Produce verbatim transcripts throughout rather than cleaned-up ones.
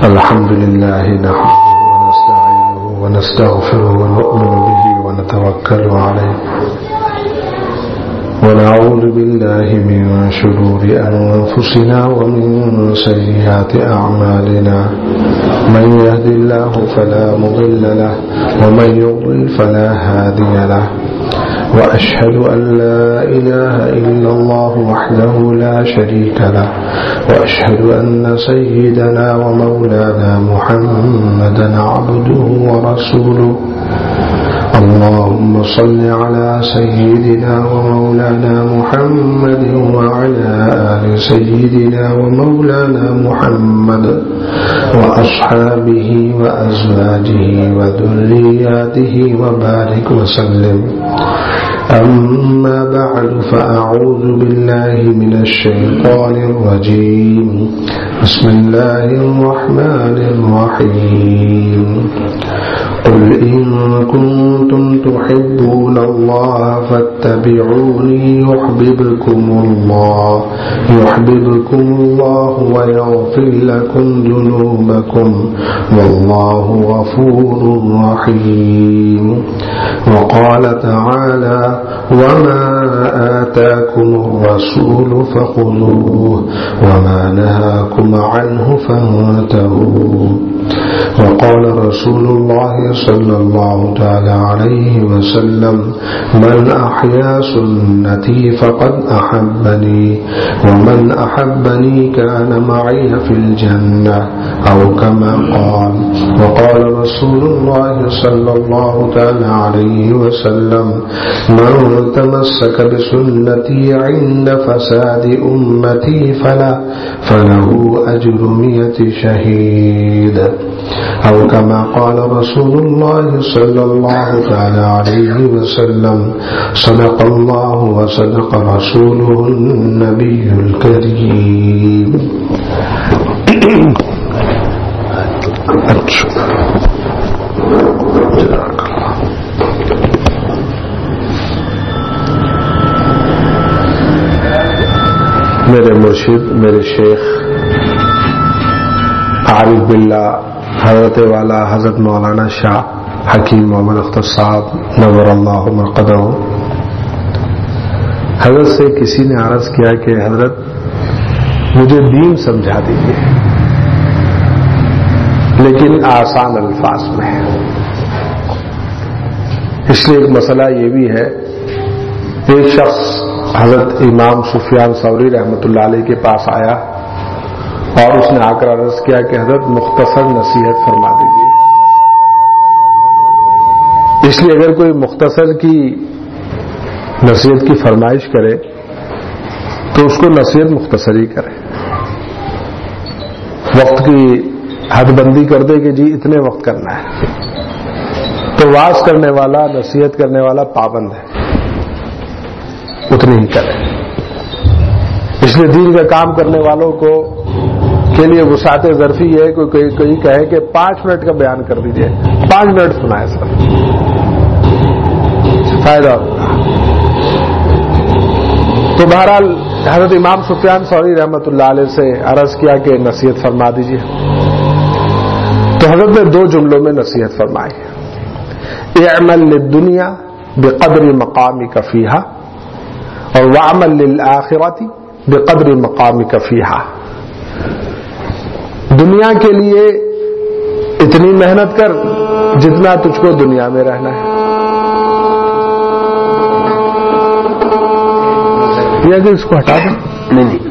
الحمد لله نحمده ونستعينه ونستغفره ونؤمن به ونتوكل عليه ونعوذ بالله من شرور أنفسنا ومن سيئات أعمالنا من يهد الله فلا مضل له ومن يضلل فلا هادي له وأشهد أن لا إله إلا الله وحده لا شريك له وأشهد أن سيدنا ومولانا محمدا عبده ورسوله اللهم صل على سيدنا ومولانا محمد وعلى آل سيدنا ومولانا محمد وأصحابه وأزواجه وذرياته وبارك وسلم. أما بعد فأعوذ بالله من الشيطان الرجيم. بسم الله الرحمن الرحيم. قل إن كنتم تحبون الله فاتبعوني يحببكم الله يحببكم الله ويغفر لكم ذنوبكم والله غفور رحيم. وقال تعالى وما آتاكم الرسول فخذوه وما نهاكم عنه فانتهوا. وقال رسول الله صلى الله تعالى عليه وسلم من أحيا سنتي فقد أحبني ومن أحبني كان معي في الجنة أو كما قال. وقال رسول الله صلى الله تعالى عليه وسلم من تمسك بسنتي عند فساد أمتي فلا فله أجر مئة شهيد أو كما قال رسول الله صلى الله تعالى عليه وسلم صدق الله وصدق رسوله النبي الكريم. میرے مرشد میرے شیخ عارف باللہ حضرت والا حضرت مولانا شاہ حکیم محمد اختر صاحب نور اللہ مرقدہ، حضرت سے کسی نے عرض کیا کہ حضرت مجھے دین سمجھا دیجیے لیکن آسان الفاظ میں. اس لیے ایک مسئلہ یہ بھی ہے، ایک شخص حضرت امام سفیان ثوری رحمۃ اللہ علیہ کے پاس آیا اور اس نے آ کر عرض کیا کہ حضرت مختصر نصیحت فرما دیجیے. اس لیے اگر کوئی مختصر کی نصیحت کی فرمائش کرے تو اس کو نصیحت مختصر ہی کرے، وقت کی حد بندی کر دے کہ جی اتنے وقت کرنا ہے، تو واز کرنے والا نصیحت کرنے والا پابند ہے، اتنی ہی کرے. اس لیے دین کا کام کرنے والوں کو کے لیے وسعت ظرفی ہے. کوئی کوئی کہے کہ پانچ منٹ کا بیان کر دیجئے، پانچ منٹ سنائے سر، فائدہ ہوگا. تو بہرحال حضرت امام سفیان ثوری رحمۃ اللہ علیہ سے عرض کیا کہ نصیحت فرما دیجئے. تو حضرت نے دو جملوں میں نصیحت فرمائی، اعمل للدنیا بقدر مقامک فیہا اور وعمل للآخرۃ بقدر مقامک فیہا. دنیا کے لیے اتنی محنت کر جتنا تجھ کو دنیا میں رہنا ہے. یہ اگر اس کو ہٹا دیں نہیں نہیں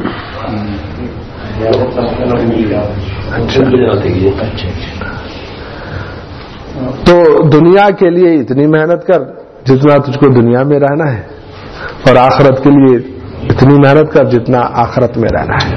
تو دنیا کے لیے اتنی محنت کر جتنا تجھ کو دنیا میں رہنا ہے اور آخرت کے لیے اتنی محنت کر جتنا آخرت میں رہنا ہے.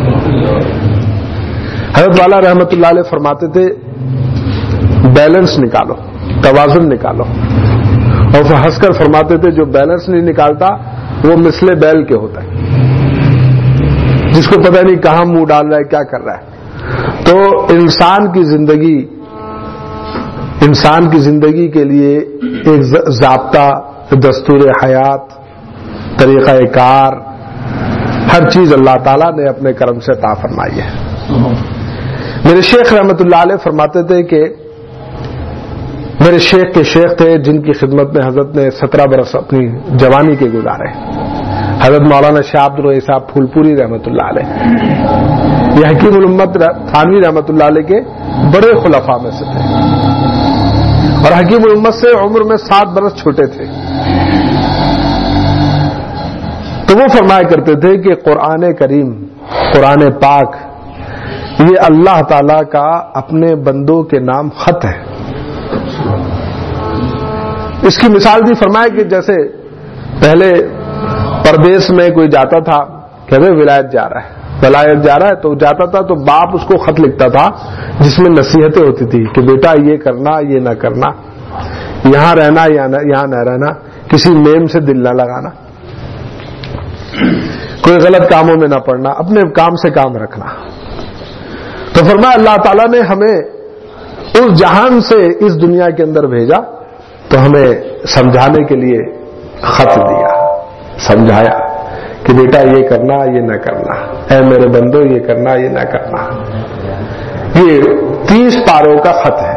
حضرت والا رحمت اللہ علیہ فرماتے تھے بیلنس نکالو، توازن نکالو، اور وہ ہنس کر فرماتے تھے جو بیلنس نہیں نکالتا وہ مثل بیل کے ہوتا ہے، جس کو پتہ نہیں کہاں منہ ڈال رہا ہے کیا کر رہا ہے. تو انسان کی زندگی انسان کی زندگی کے لیے ایک ضابطہ، دستور حیات، طریقہ کار، ہر چیز اللہ تعالیٰ نے اپنے کرم سے عطا فرمائی ہے. میرے شیخ رحمت اللہ علیہ فرماتے تھے کہ میرے شیخ کے شیخ تھے جن کی خدمت میں حضرت نے سترہ برس اپنی جوانی کے گزارے، حضرت مولانا شاہ عبد الرحیم صاحب پھول پوری رحمت اللہ علیہ، یہ حکیم الامت تھانوی رحمت اللہ علیہ کے بڑے خلفاء میں سے تھے، اور حکیم الامت سے عمر میں سات برس چھوٹے تھے۔ تو وہ فرمایا کرتے تھے کہ قرآن کریم، قرآن پاک یہ اللہ تعالی کا اپنے بندوں کے نام خط ہے۔ اس کی مثال بھی فرمایا کہ جیسے پہلے پردیس میں کوئی جاتا تھا کہ وہ ولایت جا رہا ہے، ولایت جا رہا ہے تو جاتا تھا تو باپ اس کو خط لکھتا تھا جس میں نصیحتیں ہوتی تھی کہ بیٹا یہ کرنا، یہ نہ کرنا، یہاں رہنا، یہاں نہ رہنا، کسی میم سے دل نہ لگانا، کوئی غلط کاموں میں نہ پڑنا، اپنے کام سے کام رکھنا۔ تو فرمایا اللہ تعالیٰ نے ہمیں اس جہان سے اس دنیا کے اندر بھیجا تو ہمیں سمجھانے کے لیے خط دیا، سمجھایا کہ بیٹا یہ کرنا، یہ نہ کرنا، اے میرے بندو یہ کرنا، یہ نہ کرنا۔ یہ تیس پاروں کا خط ہے۔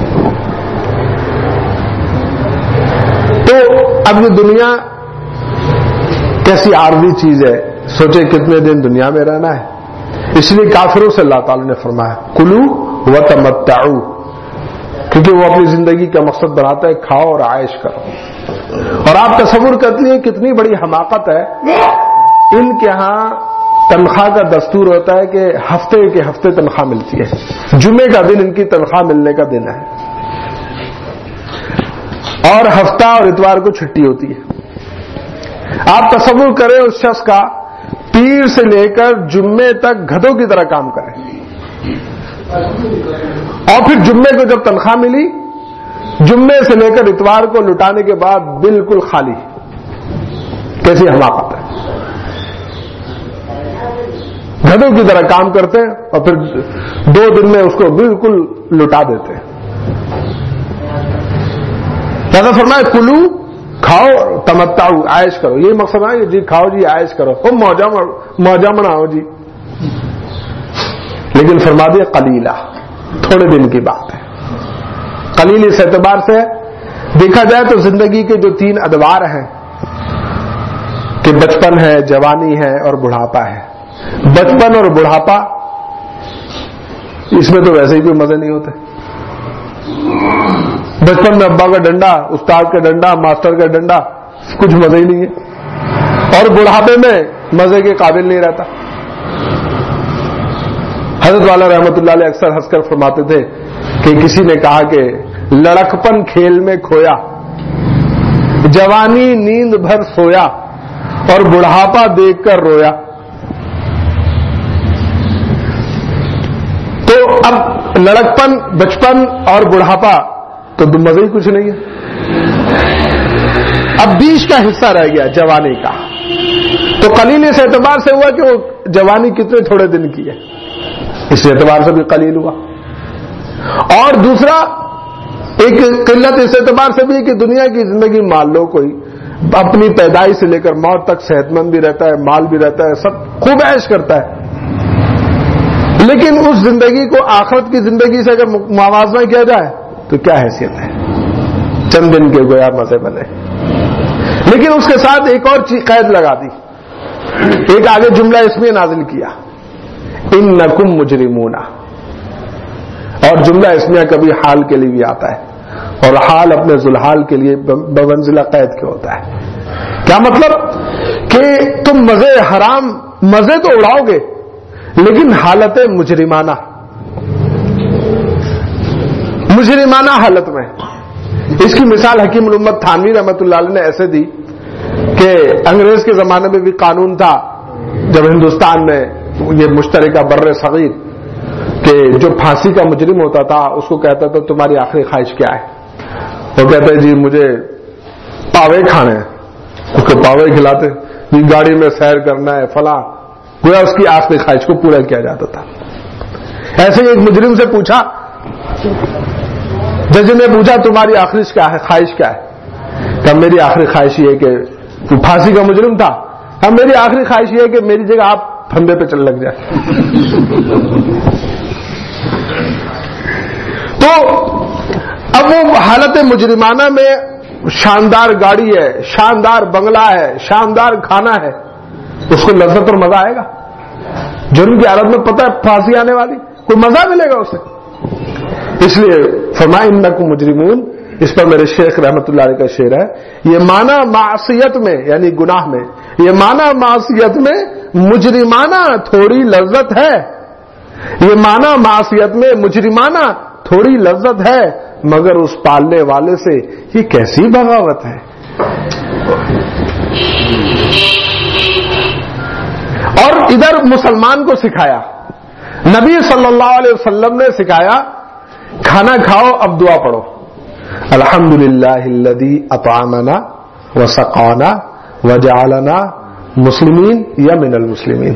تو اب یہ دنیا کیسی عارضی چیز ہے، سوچے کتنے دن دنیا میں رہنا ہے، اس لیے کافروں سے اللہ تعالی نے فرمایا کلو وتمتعوا، کیونکہ وہ اپنی زندگی کا مقصد بناتا ہے کھاؤ اور عائش کرو۔ اور آپ تصور کرتی ہیں کتنی بڑی حماقت ہے، ان کے ہاں تنخواہ کا دستور ہوتا ہے کہ ہفتے کے ہفتے تنخواہ ملتی ہے، جمعے کا دن ان کی تنخواہ ملنے کا دن ہے، اور ہفتہ اور اتوار کو چھٹی ہوتی ہے۔ آپ تصور کریں اس شخص کا پیر سے لے کر جمعے تک گدھوں کی طرح کام کرے، اور پھر جمعے کو جب تنخواہ ملی، جمعے سے لے کر اتوار کو لٹانے کے بعد بالکل خالی، کیسی حماقت ہے۔ گدھوں کی طرح کام کرتے ہیں اور پھر دو دن میں اس کو بالکل لٹا دیتے ہیں۔ لہذا فرمایا کلو، کھاؤ، تمتعو، عائش کرو۔ یہ مقصد ہے کہ جی کھاؤ جی عائش کرو، او موجہ موجہ مناؤ جی، لیکن فرما دیا قلیلہ، تھوڑے دن کی بات ہے۔ قلیل اس اعتبار سے دیکھا جائے تو زندگی کے جو تین ادوار ہیں کہ بچپن ہے، جوانی ہے اور بڑھاپا ہے۔ بچپن اور بڑھاپا اس میں تو ویسے ہی کوئی مزے نہیں ہوتے۔ بچپن میں ابا کا ڈنڈا، استاد کا ڈنڈا، ماسٹر کا ڈنڈا، کچھ مزے ہی نہیں ہے، اور بڑھاپے میں مزے کے قابل نہیں رہتا۔ حضرت والا رحمت اللہ علیہ اکثر ہنس کر فرماتے تھے کہ کسی نے کہا کہ لڑکپن کھیل میں کھویا، جوانی نیند بھر سویا، اور بڑھاپا دیکھ کر رویا۔ تو اب لڑکپن، بچپن اور بڑھاپا تو مزے ہی کچھ نہیں ہے، اب بیچ کا حصہ رہ گیا جوانی کا۔ تو قلیل اس اعتبار سے ہوا کہ وہ جوانی کتنے تھوڑے دن کی ہے، اس اعتبار سے بھی قلیل ہوا۔ اور دوسرا ایک قلت اس اعتبار سے بھی کہ دنیا کی زندگی مان لو کوئی اپنی پیدائش سے لے کر موت تک صحت مند بھی رہتا ہے، مال بھی رہتا ہے، سب خوب عیش کرتا ہے، لیکن اس زندگی کو آخرت کی زندگی سے اگر موازنہ کیا جائے تو کیا حیثیت ہے، چند دن کے گویا مزے بنے۔ لیکن اس کے ساتھ ایک اور چیز قید لگا دی، ایک آگے جملہ اسمیہ نازل کیا، انکم مجرمون، اور جملہ اسمیہ کبھی حال کے لیے بھی آتا ہے، اور حال اپنے ذوالحال کے لیے بمنزلہ قید کے ہوتا ہے۔ کیا مطلب کہ تم مزے حرام مزے تو اڑاؤ گے لیکن حالت مجرمانہ مجرمانہ حالت میں۔ اس کی مثال حکیم الامت تھانوی رحمت اللہ علیہ نے ایسے دی کہ انگریز کے زمانے میں بھی قانون تھا جب ہندوستان میں یہ مشترکہ بر صغیر کہ جو پھانسی کا مجرم ہوتا تھا اس کو کہتا تھا تمہاری آخری خواہش کیا ہے، وہ کہتا ہے جی مجھے پاوے کھانے ہیں، اس کو پاوے کھلاتے، جی گاڑی میں سیر کرنا ہے فلاں، گویا اس کی آخری خواہش کو پورا کیا جاتا تھا۔ ایسے ہی ایک مجرم سے پوچھا، جج نے پوچھا تمہاری آخری خواہش کیا ہے، کہ میری آخری خواہش یہ ہے کہ تو پھانسی کا مجرم تھا، اب میری آخری خواہش یہ ہے کہ میری جگہ آپ پھندے پہ چل لگ جائے۔ تو اب وہ حالت مجرمانہ میں شاندار گاڑی ہے، شاندار بنگلہ ہے، شاندار کھانا ہے، اس کو لذت اور مزہ آئے گا؟ جرم کی حالت میں پتہ ہے پھانسی آنے والی، کوئی مزہ ملے گا اسے؟ اس لیے فرمایا انکم مجرمون، اس پر میرے شیخ رحمت اللہ علیہ کا شعر ہے، یہ معنی معصیت میں یعنی گناہ میں، یہ معنی معصیت میں مجرمانہ تھوڑی لذت ہے، یہ معنی معصیت میں مجرمانہ تھوڑی لذت ہے، مگر اس پالنے والے سے یہ کیسی بغاوت ہے۔ اور ادھر مسلمان کو سکھایا، نبی صلی اللہ علیہ وسلم نے سکھایا کھانا کھاؤ اب دعا پڑھو، الحمدللہ الذی اطعمنا وسقانا وجعلنا مسلمین یا من المسلمین،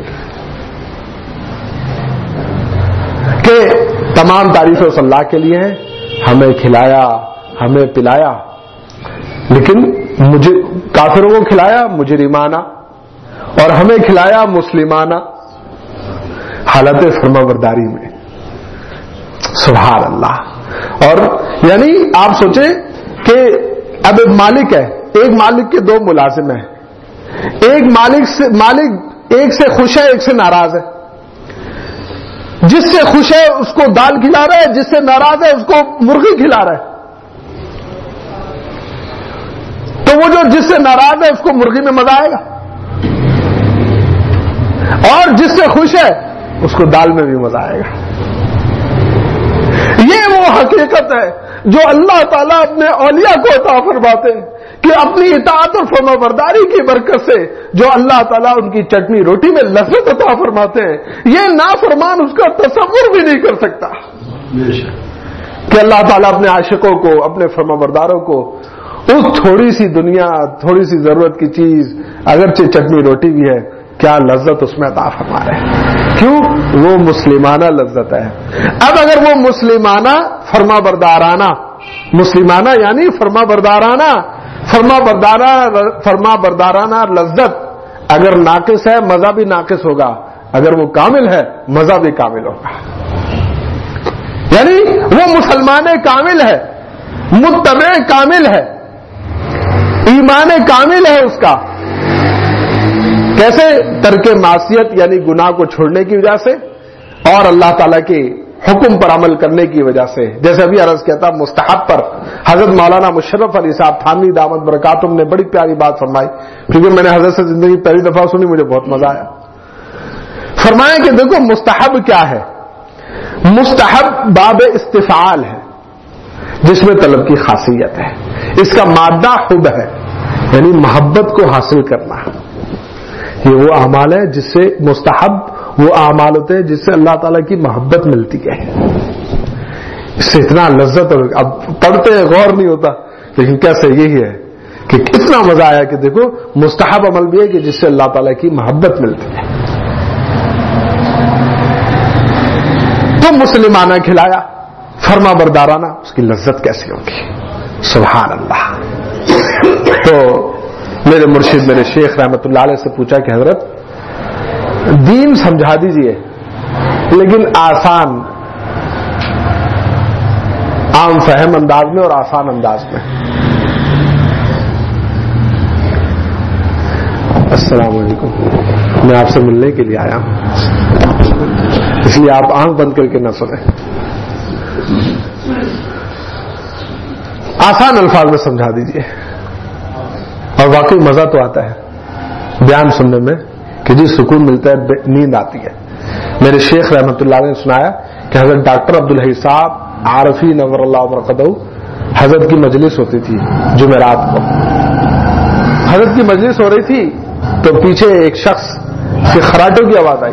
کہ تمام تعریفیں اس اللہ کے لیے ہیں، ہمیں کھلایا ہمیں پلایا، لیکن مجھے کافروں کو کھلایا مجرمانہ اور ہمیں کھلایا مسلمانہ، حالت فرما برداری میں۔ سبحان اللہ۔ اور یعنی آپ سوچیں کہ اب ایک مالک ہے، ایک مالک کے دو ملازم ہیں، ایک مالک سے مالک ایک سے خوش ہے ایک سے ناراض ہے، جس سے خوش ہے اس کو دال کھلا رہا ہے، جس سے ناراض ہے اس کو مرغی کھلا رہا ہے، تو وہ جو جس سے ناراض ہے اس کو مرغی میں مزہ آئے گا، اور جس سے خوش ہے اس کو دال میں بھی مزہ آئے گا۔ یہ وہ حقیقت ہے جو اللہ تعالیٰ اپنے اولیاء کو عطا فرماتے ہیں، کہ اپنی اطاعت اور فرما برداری کی برکت سے جو اللہ تعالیٰ ان کی چٹنی روٹی میں لذت عطا فرماتے ہیں، یہ نافرمان اس کا تصور بھی نہیں کر سکتا کہ اللہ تعالیٰ اپنے عاشقوں کو، اپنے فرما برداروں کو اس تھوڑی سی دنیا، تھوڑی سی ضرورت کی چیز، اگرچہ چٹنی روٹی بھی ہے، کیا لذت اس میں عطا فرما رہے ہیں۔ کیوں؟ وہ مسلمانہ لذت ہے۔ اب اگر وہ مسلمانہ فرما بردارانہ، مسلمانہ یعنی فرما بردارانہ فرما بردارانہ فرما بردارانہ لذت اگر ناقص ہے، مزہ بھی ناقص ہوگا، اگر وہ کامل ہے مزہ بھی کامل ہوگا۔ یعنی وہ مسلمان کامل ہے، متبع کامل ہے، ایمان کامل ہے اس کا۔ کیسے؟ ترک معصیت یعنی گناہ کو چھوڑنے کی وجہ سے اور اللہ تعالیٰ کے حکم پر عمل کرنے کی وجہ سے، جیسے ابھی عرض کیا تھا مستحب پر حضرت مولانا مشرف علی صاحب تھانوی دامت برکاتہم نے بڑی پیاری بات فرمائی، کیونکہ میں نے حضرت سے زندگی پہلی دفعہ سنی، مجھے بہت مزہ آیا۔ فرمایا کہ دیکھو مستحب کیا ہے؟ مستحب باب استفعال ہے، جس میں طلب کی خاصیت ہے، اس کا مادہ حب ہے، یعنی محبت کو حاصل کرنا۔ یہ وہ اعمال ہے جس سے مستحب وہ اعمال ہوتے ہیں جس سے اللہ تعالیٰ کی محبت ملتی ہے، اس سے اتنا لذت، اور اب پڑھتے ہیں غور نہیں ہوتا، لیکن کیسے یہی ہے کہ کتنا مزہ آیا کہ دیکھو مستحب عمل بھی ہے کہ جس سے اللہ تعالیٰ کی محبت ملتی ہے۔ تو مسلمانہ کھلایا، فرما بردارانہ، اس کی لذت کیسی ہوگی؟ سبحان اللہ۔ تو میرے مرشد میرے شیخ رحمت اللہ علیہ سے پوچھا کہ حضرت دین سمجھا دیجئے لیکن آسان، عام فہم انداز میں اور آسان انداز میں۔ السلام علیکم، میں آپ سے ملنے کے لیے آیا ہوں، اس لیے آپ آنکھ بند کر کے نہ سنیں، آسان الفاظ میں سمجھا دیجئے۔ اور واقعی مزہ تو آتا ہے بیان سننے میں کہ جی سکون ملتا ہے، نیند آتی ہے۔ میرے شیخ رحمت اللہ علیہ نے سنایا کہ حضرت ڈاکٹر عبدالحی صاحب عارفی نور اللہ برکتہ، حضرت کی مجلس ہوتی تھی جمعرات کو، حضرت کی مجلس ہو رہی تھی تو پیچھے ایک شخص کے خراٹوں کی آواز آئی،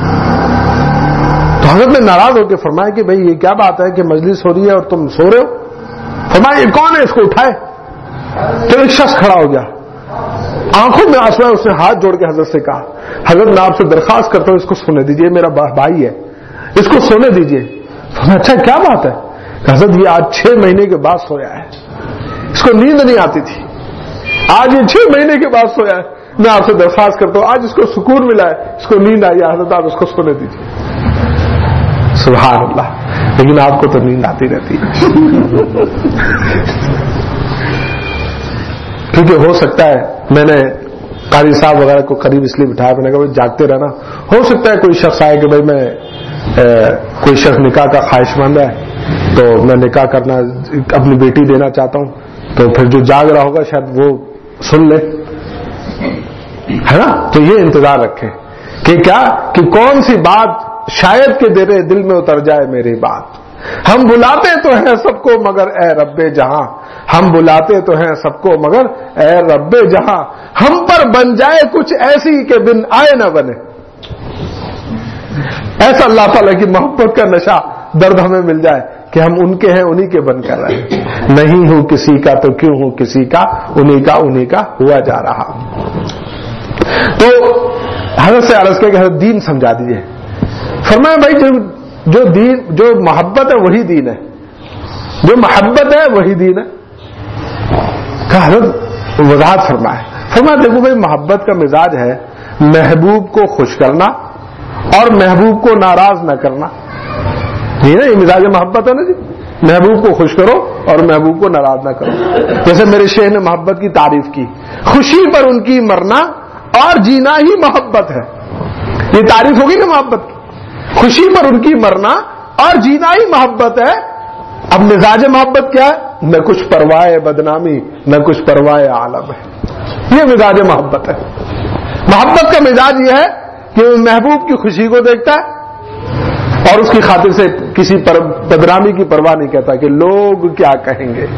تو حضرت نے ناراض ہو کے فرمایا کہ بھئی یہ کیا بات ہے کہ مجلس ہو رہی ہے اور تم سو رہے ہو؟ فرمایا یہ کون ہے، اس کو اٹھائے۔ تو ایک شخص کھڑا ہو گیا، آنکھوں میں آنسو ہے، اس نے ہاتھ جوڑ کے حضرت سے کہا حضرت میں آپ سے درخواست کرتا ہوں اس کو سونے دیجئے، میرا بھائی ہے، اس کو سونے دیجئے۔ اچھا کیا بات ہے؟ حضرت یہ آج چھ مہینے کے بعد سویا ہے، اس کو نیند نہیں آتی تھی، آج یہ چھ مہینے کے بعد سویا ہے، میں آپ سے درخواست کرتا ہوں آج اس کو سکون ملا ہے، اس کو نیند آئی ہے، حضرت آپ اس کو سونے دیجئے۔ سبحان اللہ۔ لیکن آپ کو تو نیند آتی رہتی ہے. کیونکہ ہو سکتا ہے میں نے قاری صاحب وغیرہ کو قریب اس لیے بٹھایا, میں نے کہا بھائی جاگتے رہنا, ہو سکتا ہے کوئی شخص آئے کہ بھائی میں کوئی شخص نکاح کا خواہش مند ہے تو میں نکاح کرنا اپنی بیٹی دینا چاہتا ہوں, تو پھر جو جاگ رہا ہوگا شاید وہ سن لے, ہے نا. تو یہ انتظار رکھیں کہ کیا کہ کون سی بات شاید کہ تیرے دل میں اتر جائے میری بات. ہم بلاتے تو ہیں سب کو مگر اے رب جہاں, ہم بلاتے تو ہیں سب کو مگر اے رب جہاں, ہم پر بن جائے کچھ ایسی کہ بن آئے نہ بنے. ایسا اللہ تعالیٰ کی محبت کا نشہ درد ہمیں مل جائے کہ ہم ان کے ہیں انہی کے بن کر رہے ہیں. نہیں ہوں کسی کا تو کیوں ہوں کسی کا, انہی کا انہی کا ہوا جا رہا. تو حضرت سے عرض کیا کہ حضرت دین سمجھا دیجئے. فرمایا بھائی جو جو دین جو محبت ہے وہی دین ہے, جو محبت ہے وہی دین ہے. کہ حضرت وضاحت فرمائے. فرمایا دیکھو بھائی محبت کا مزاج ہے محبوب کو خوش کرنا اور محبوب کو ناراض نہ کرنا. یہ نا یہ مزاج محبت ہے نا جی, محبوب کو خوش کرو اور محبوب کو ناراض نہ کرو. جیسے میرے شیخ نے محبت کی تعریف کی, خوشی پر ان کی مرنا اور جینا ہی محبت ہے. یہ تعریف ہوگی نا محبت کی, خوشی پر ان کی مرنا اور جینا ہی محبت ہے. اب مزاج محبت کیا ہے؟ نہ کچھ پرواہ بدنامی نہ کچھ پرواہ عالم ہے. یہ مزاج محبت ہے. محبت کا مزاج یہ ہے کہ محبوب کی خوشی کو دیکھتا ہے اور اس کی خاطر سے کسی پر بدنامی کی پرواہ نہیں کرتا کہ لوگ کیا کہیں گے.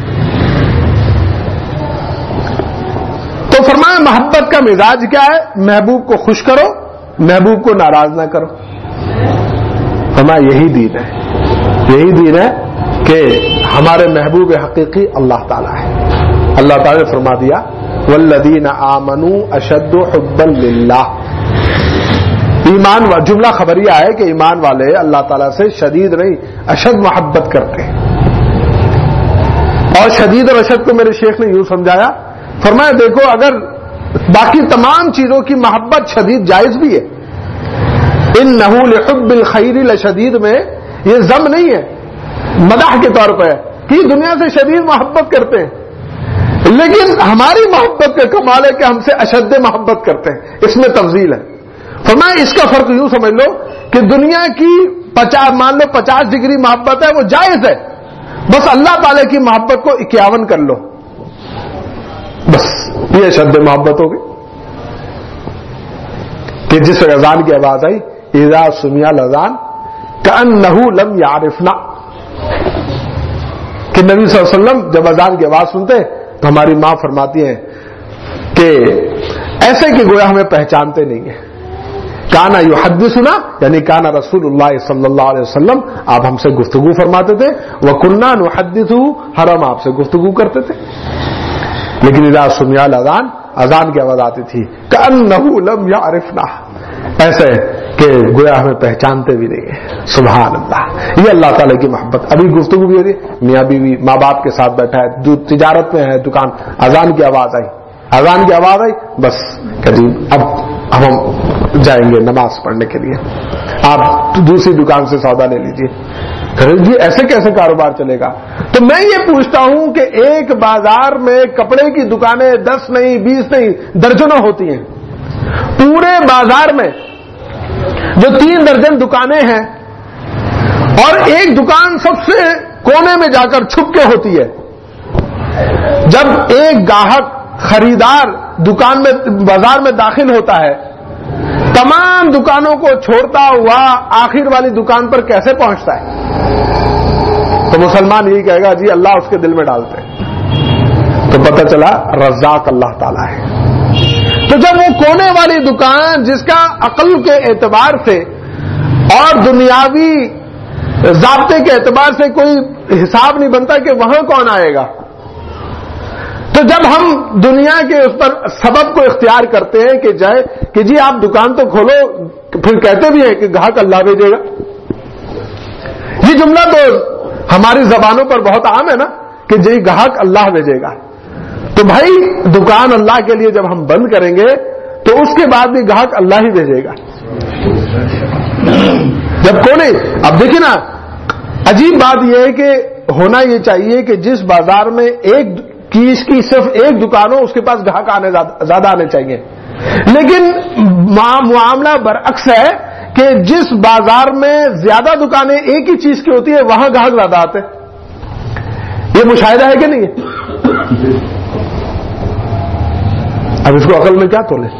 تو فرمایا محبت کا مزاج کیا ہے؟ محبوب کو خوش کرو محبوب کو ناراض نہ کرو. فرمایا یہی دین ہے, یہی دین ہے کہ ہمارے محبوب حقیقی اللہ تعالیٰ ہے. اللہ تعالیٰ نے فرما دیا والذین آمنوا اشد حبا للہ. ایمان جملہ خبریہ ہے کہ ایمان والے اللہ تعالیٰ سے شدید نہیں اشد محبت کرتے ہیں. اور شدید اور اشد کو میرے شیخ نے یوں سمجھایا, فرمایا دیکھو اگر باقی تمام چیزوں کی محبت شدید جائز بھی ہے, انہ لحب الخیر لشدید میں یہ ضم نہیں ہے مدح کے طور پہ کہ دنیا سے شدید محبت کرتے ہیں, لیکن ہماری محبت کا کمال ہے کہ ہم سے اشد محبت کرتے ہیں, اس میں تفضیل ہے. فرمایا اس کا فرق یوں سمجھ لو کہ دنیا کی پچاس مان لو پچاس ڈگری محبت ہے وہ جائز ہے, بس اللہ تعالی کی محبت کو اکیاون کر لو, بس یہ اشد محبت ہوگی. کہ جس وقت اذان کی آواز آئی اذا سمع الاذان کأنہ لم یعرفنا, کہ نبی صلی اللہ علیہ وسلم جب اذان کی آواز سنتے تو ہماری ماں فرماتی ہیں کہ ایسے کہ گویا ہمیں پہچانتے نہیں ہیں. کانا یحدثنا یعنی کانا رسول اللہ صلی اللہ علیہ وسلم آپ ہم سے گفتگو فرماتے تھے, وکنا نحدث ہر ہم آپ سے گفتگو کرتے تھے. لیکن اذا سمع الاذان اذان کی آواز آتی تھی کأنہ لم یعرفنا, ایسے کہ گویا ہمیں پہچانتے بھی نہیں ہیں. سبحان اللہ, یہ اللہ تعالی کی محبت. ابھی گفتگو بھی ہو رہی ہے, میاں بیوی ماں باپ کے ساتھ بیٹھا ہے, جو تجارت میں ہے دکان, اذان کی آواز آئی اذان کی آواز آئی بس کہ جی اب ہم جائیں گے نماز پڑھنے کے لیے, آپ دوسری دکان سے سودا لے لیجئے. جی ایسے کیسے کاروبار چلے گا؟ تو میں یہ پوچھتا ہوں کہ ایک بازار میں کپڑے کی دکانیں دس نہیں بیس نہیں درجنوں ہوتی ہیں. پورے بازار میں جو تین درجن دکانیں ہیں اور ایک دکان سب سے کونے میں جا کر چھپ کے ہوتی ہے, جب ایک گاہک خریدار دکان میں بازار میں داخل ہوتا ہے تمام دکانوں کو چھوڑتا ہوا آخر والی دکان پر کیسے پہنچتا ہے؟ تو مسلمان یہی کہے گا جی اللہ اس کے دل میں ڈالتے ہیں. تو پتہ چلا رزاق اللہ تعالیٰ ہے. تو جب وہ کونے والی دکان جس کا عقل کے اعتبار سے اور دنیاوی ضابطے کے اعتبار سے کوئی حساب نہیں بنتا کہ وہاں کون آئے گا, تو جب ہم دنیا کے اس پر سبب کو اختیار کرتے ہیں کہ جائے کہ جی آپ دکان تو کھولو, پھر کہتے بھی ہیں کہ گاہک اللہ بھیجے گا. یہ جملہ تو ہماری زبانوں پر بہت عام ہے نا کہ جی گاہک اللہ بھیجے گا. تو بھائی دکان اللہ کے لیے جب ہم بند کریں گے تو اس کے بعد بھی گاہک اللہ ہی بھیجے گا. جب کونے اب دیکھیں نا عجیب بات یہ ہے کہ ہونا یہ چاہیے کہ جس بازار میں ایک چیز کی صرف ایک دکان ہو اس کے پاس گاہک آنے زیادہ آنے چاہیے، لیکن معاملہ برعکس ہے کہ جس بازار میں زیادہ دکانیں ایک ہی چیز کی ہوتی ہے وہاں گاہک زیادہ آتے ہیں۔ یہ مشاہدہ ہے کہ نہیں ہے؟ اب اس کو عقل میں کیا تولے؟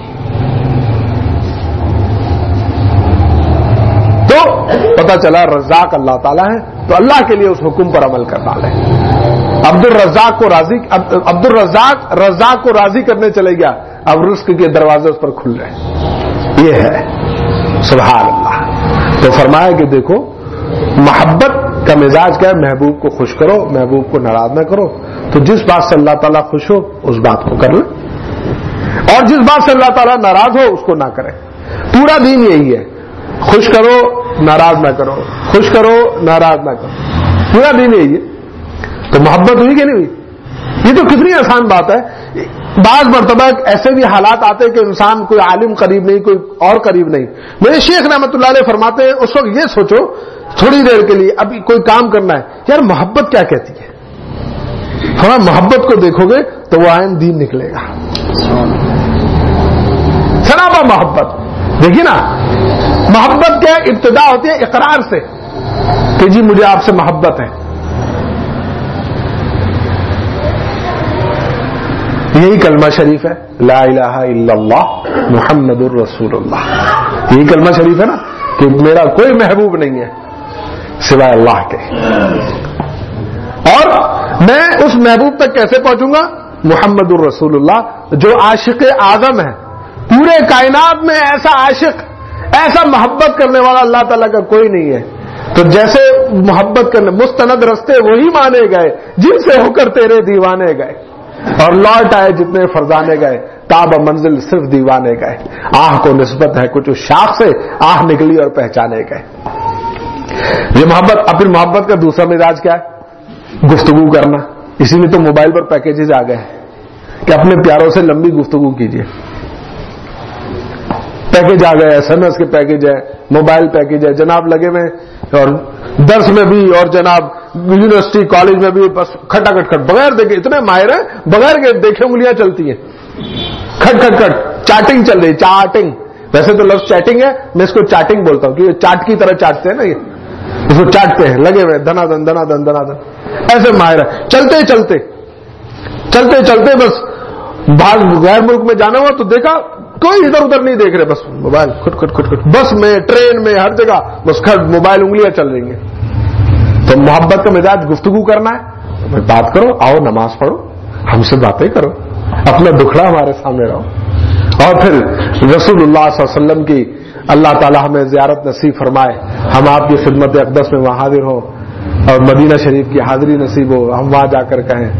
تو پتہ چلا رزاق اللہ تعالیٰ ہے، تو اللہ کے لیے اس حکم پر عمل کرنا ہے۔ عبد الرزاق کو راضی عبد الرزاق رزاق کو راضی کرنے چلے گیا، اب رزق کے دروازے اس پر کھل رہے۔ یہ ہے سبحان اللہ۔ تو فرمایا کہ دیکھو محبت کا مزاج کیا ہے، محبوب کو خوش کرو، محبوب کو ناراض نہ کرو۔ تو جس بات سے اللہ تعالیٰ خوش ہو اس بات کو کر لیں، اور جس بات سے اللہ تعالیٰ ناراض ہو اس کو نہ کریں۔ پورا دین یہی ہے، خوش کرو ناراض نہ کرو، خوش کرو ناراض نہ کرو، پورا دین یہی ہے۔ تو محبت ہوئی کہ نہیں ہوئی؟ یہ تو کتنی آسان بات ہے۔ بعض مرتبہ ایسے بھی حالات آتے کہ انسان کوئی عالم قریب نہیں، کوئی اور قریب نہیں۔ میرے شیخ رحمۃ اللہ علیہ فرماتے ہیں اس وقت یہ سوچو تھوڑی دیر کے لیے، ابھی کوئی کام کرنا ہے، یار محبت کیا کہتی ہے؟ تھوڑا محبت کو دیکھو گے تو وہ عین دین نکلے گا۔ سراپا محبت دیکھیے نا، محبت کیا ابتدا ہوتی ہے اقرار سے کہ جی مجھے آپ سے محبت ہے۔ یہی کلمہ شریف ہے، لا الہ الا اللہ محمد الرسول اللہ۔ یہی کلمہ شریف ہے نا کہ میرا کوئی محبوب نہیں ہے سوائے اللہ کے، اور میں اس محبوب تک کیسے پہنچوں گا؟ محمد الرسول اللہ جو عاشق اعظم ہے پورے کائنات میں، ایسا عاشق، ایسا محبت کرنے والا اللہ تعالیٰ کا کوئی نہیں ہے۔ تو جیسے محبت کرنے مستند رستے وہی مانے گئے جن سے ہو کر تیرے دیوانے گئے، اور لوٹ آئے جتنے فرزانے گئے، تاب منزل صرف دیوانے گئے۔ آہ کو نسبت ہے کچھ اس شاخ سے، آہ نکلی اور پہچانے گئے۔ یہ محبت۔ اپنی محبت کا دوسرا مزاج کیا ہے؟ گفتگو کرنا۔ اسی لیے تو موبائل پر پیکیجز آ گئے ہیں کہ اپنے پیاروں سے لمبی گفتگو کیجیے۔ پیکیج آ گئے، ایس ایم ایس کے پیکیج ہے، موبائل پیکیج ہے، جناب لگے ہوئے، اور درس میں بھی اور جناب یونیورسٹی کالج میں بھی بس کھٹا کھٹ کھٹ بغیر دیکھے، اتنے ماہر ہیں بغیر دیکھے انگلیاں چلتی ہیں، کھٹ کھٹ کھٹ چاٹنگ چل رہی، چاٹنگ۔ ویسے تو لفظ چیٹنگ ہے، میں اس کو چاٹنگ بولتا ہوں کیونکہ چاٹ کی طرح چاٹتے ہیں نا، یہ اس کو چاٹتے ہیں، لگے ہوئے دنا دن دنا دن دنا دن، ایسے ماہر ہے۔ چلتے چلتے چلتے چلتے بس باہر غیر ملک میں جانا ہوا تو دیکھا کوئی ادھر ادھر نہیں دیکھ رہے، بس موبائل کھٹ کھٹ کھٹ کھٹ، بس میں ٹرین میں ہر جگہ بس کھٹ موبائل، انگلیاں چل رہی ہیں۔ تو محبت کا مزاج گفتگو کرنا ہے، بات کرو، آؤ نماز پڑھو، ہم سے باتیں کرو، اپنا دکھڑا ہمارے سامنے رہو، اور پھر رسول اللہ صلی اللہ علیہ وسلم کی اللہ تعالی ہمیں زیارت نصیب فرمائے، ہم آپ کی خدمت اقدس میں وہاں حاضر ہوں، اور مدینہ شریف کی حاضری نصیب ہو، ہم وہاں جا کر کہیں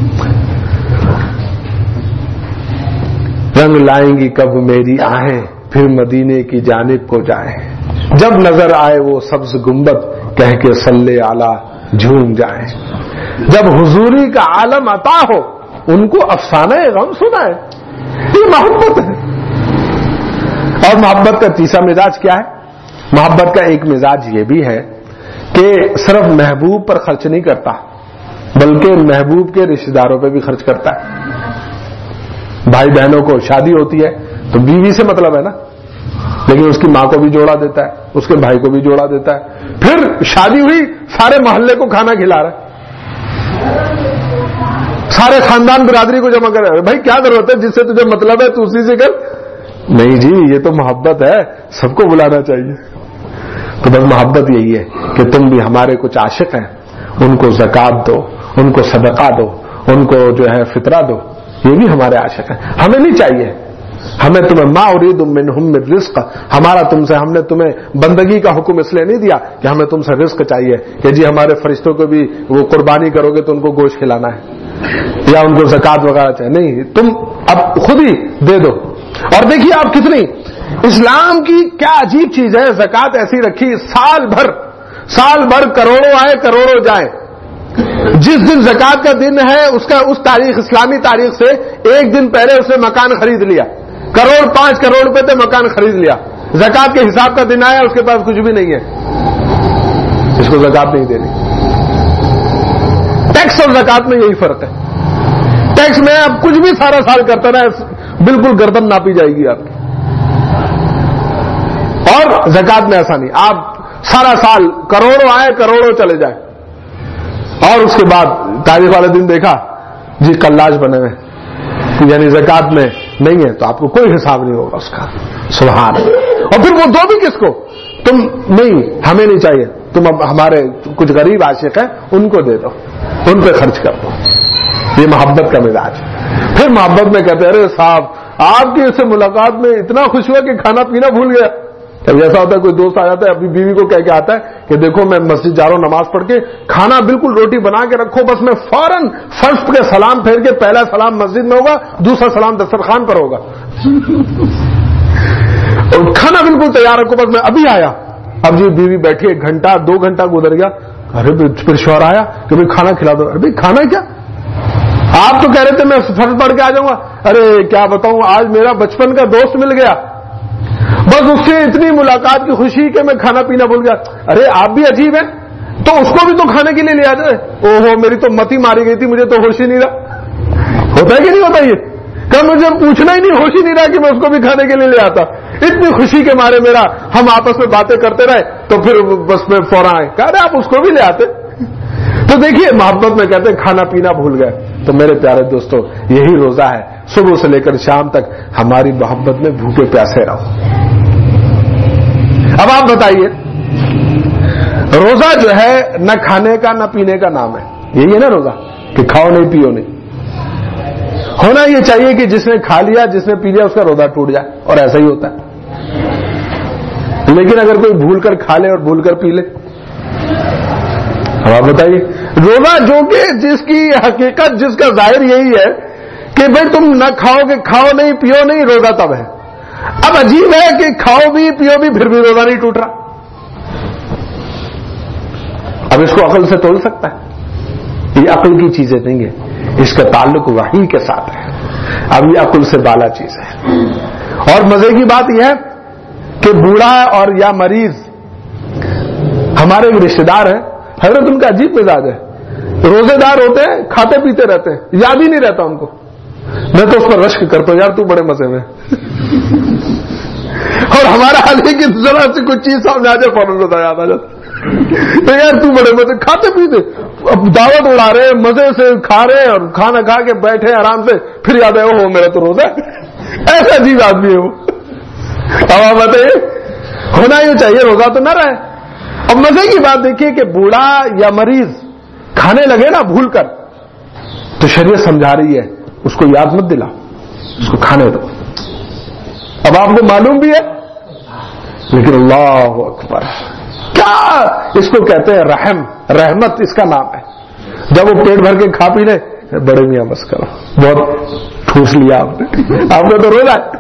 رنگ لائیں گی کب میری آہیں، پھر مدینے کی جانب کو جائیں، جب نظر آئے وہ سبز گنبد کہہ کے صلی اعلی جھوم جائیں، جب حضوری کا عالم عطا ہو ان کو افسانہ غم سنائے۔ یہ محبت ہے۔ اور محبت کا تیسرا مزاج کیا ہے؟ محبت کا ایک مزاج یہ بھی ہے کہ صرف محبوب پر خرچ نہیں کرتا بلکہ محبوب کے رشتہ داروں پہ بھی خرچ کرتا ہے۔ بھائی بہنوں کو شادی ہوتی ہے تو بیوی سے مطلب ہے نا، لیکن اس کی ماں کو بھی جوڑا دیتا ہے، اس کے بھائی کو بھی جوڑا دیتا ہے، پھر شادی ہوئی سارے محلے کو کھانا کھلا رہا ہے، سارے خاندان برادری کو جمع کر رہا ہے۔ بھائی کیا ضرورت ہے، جس سے تجھے مطلب ہے تو اسی سے کر۔ نہیں جی، یہ تو محبت ہے، سب کو بلانا چاہیے۔ تو بس محبت یہی ہے کہ تم بھی ہمارے کچھ عاشق ہیں، ان کو زکات دو، ان کو صدقہ دو، ان کو جو ہے فطرہ دو، یہ بھی ہمارے عاشق ہیں۔ ہمیں نہیں چاہیے، ہمیں تمہیں ما اريد منهم من رزق، ہمارا تم سے، ہم نے تمہیں بندگی کا حکم اس لیے نہیں دیا کہ ہمیں تم سے رزق چاہیے کہ جی ہمارے فرشتوں کو بھی وہ قربانی کرو گے تو ان کو گوشت کھلانا ہے یا ان کو زکات وغیرہ چاہیے، نہیں، تم اب خود ہی دے دو۔ اور دیکھیے آپ کتنی اسلام کی کیا عجیب چیز ہے، زکات ایسی رکھی سال بھر سال بھر کروڑوں آئے کروڑوں جائیں، جس دن زکات کا دن ہے اس کا اس تاریخ اسلامی تاریخ سے ایک دن پہلے اس نے مکان خرید لیا، کروڑ پانچ کروڑ روپے تھے، مکان خرید لیا، زکات کے حساب کا دن آیا اس کے پاس کچھ بھی نہیں ہے۔ اس کو زکات نہیں دینی. ٹیکس اور زکات میں یہی فرق ہے. ٹیکس میں آپ کچھ بھی سارا سال کرتے رہے بالکل گردن ناپی جائے گی آپ کی, اور زکات میں ایسا نہیں. آپ سارا سال کروڑوں آئے کروڑوں چلے جائیں, اور اس کے بعد تاریخ والے دن دیکھا جی کلاج بنے ہوئے, یعنی زکات میں نہیں ہے, تو آپ کو کوئی حساب نہیں ہوگا اس کا. سبحان اللہ. اور پھر وہ دو بھی کس کو؟ تم نہیں, ہمیں نہیں چاہیے, تم اب ہمارے کچھ غریب عاشق ہیں ان کو دے دو, ان پہ خرچ کر دو. یہ محبت کا مزاج. پھر محبت میں کہتے ہیں ارے صاحب آپ کی اس سے ملاقات میں اتنا خوش ہوا کہ کھانا پینا بھول گیا. اب ایسا ہوتا ہے کوئی دوست آ جاتا ہے اپنی بیوی کو کہہ کے آتا ہے کہ دیکھو میں مسجد جا رہا ہوں نماز پڑھ کے, کھانا بالکل روٹی بنا کے رکھو, بس میں فوراً فرسٹ کے سلام پھیر کے پہلا سلام مسجد میں ہوگا, دوسرا سلام دسترخوان پر ہوگا, اور کھانا بالکل تیار رکھو, بس میں ابھی آیا. اب جی بیوی بیٹھی ایک گھنٹہ دو گھنٹہ گزر گیا, ارے پھر شوہر آیا کہ بھائی کھانا کھلا دو. ارے کھانا کیا, آپ تو کہہ رہے تھے میں فرض پڑھ کے آ جاؤں گا. ارے کیا بتاؤں آج میرا بچپن کا دوست مل گیا, بس اس سے اتنی ملاقات کی خوشی کہ میں کھانا پینا بھول گیا. ارے آپ بھی عجیب ہیں, تو اس کو بھی تو کھانے کے لیے لے آتے. او ہو میری تو متی ماری گئی تھی, مجھے تو ہوش ہی نہیں رہا. ہوتا ہے کہ نہیں ہوتا یہ؟ کہ مجھے پوچھنا ہی نہیں, ہوش ہی نہیں رہا کہ میں اس کو بھی کھانے کے لیے لے آتا. اتنی خوشی کے مارے میرا ہم آپس میں باتیں کرتے رہے, تو پھر بس میں فوراً آئے کہہ رہے آپ اس کو بھی لے آتے. تو دیکھیے محبت میں کہتے ہیں کھانا پینا بھول گئے. تو میرے پیارے دوستو یہی روزہ ہے, صبح سے لے کر شام تک ہماری محبت میں بھوکے پیاسے رہو. اب آپ بتائیے, روزہ جو ہے نہ کھانے کا نہ پینے کا نام ہے, یہی ہے نا روزہ, کہ کھاؤ نہیں پیو نہیں. ہونا یہ چاہیے کہ جس نے کھا لیا جس نے پی لیا اس کا روزہ ٹوٹ جائے, اور ایسا ہی ہوتا ہے. لیکن اگر کوئی بھول کر کھا لے اور بھول کر پی لے, اب آپ بتائیے, روزہ جو کہ جس کی حقیقت جس کا ظاہر یہی ہے کہ بھائی تم نہ کھاؤ کہ کھاؤ نہیں پیو نہیں, روزہ تب ہے. اب عجیب ہے کہ کھاؤ بھی پیو بھی پھر بھی روزہ نہیں ٹوٹ رہا. اب اس کو عقل سے تول سکتا ہے؟ یہ عقل کی چیزیں نہیں ہے, اس کا تعلق وحی کے ساتھ ہے. اب یہ عقل سے بالا چیز ہے. اور مزے کی بات یہ ہے کہ بوڑھا اور یا مریض ہمارے ایک رشتے دار ہیں, حضرت ان کا عجیب مزاج ہے, روزے دار ہوتے ہیں کھاتے پیتے رہتے ہیں, یاد ہی نہیں رہتا ان کو. میں تو اس پر رشک کرتا ہوں, یار تو بڑے مزے میں. اور ہمارا حال ہے کہ ذرا سے کچھ چیز سامنے آ جائے فوراً روزہ یاد آ جاتا. تو یار تو بڑے مزے, کھاتے پیتے اب دعوت اڑا رہے ہیں, مزے سے کھا رہے ہیں اور کھانا کھا کے بیٹھے آرام سے, پھر یاد ہے او میرا تو روزہ ہے. ایسا عجیب آدمی ہے وہ. اب آپ بتائیے, ہونا یہ چاہیے روزہ تو نہ رہے. اب مزے کی بات دیکھیے کہ بوڑھا یا مریض کھانے لگے نا بھول کر, تو شریعت سمجھا رہی ہے اس کو یاد مت دلا, اس کو کھانے دو. اب آپ کو معلوم بھی ہے, لیکن اللہ اکبر, کیا اس کو کہتے ہیں رحم, رحمت اس کا نام ہے. جب وہ پیٹ بھر کے کھا پی لے, بڑے میاں بس کرو, بہت ٹھوس لیا آپ نے, آپ نے تو روزہ ہے,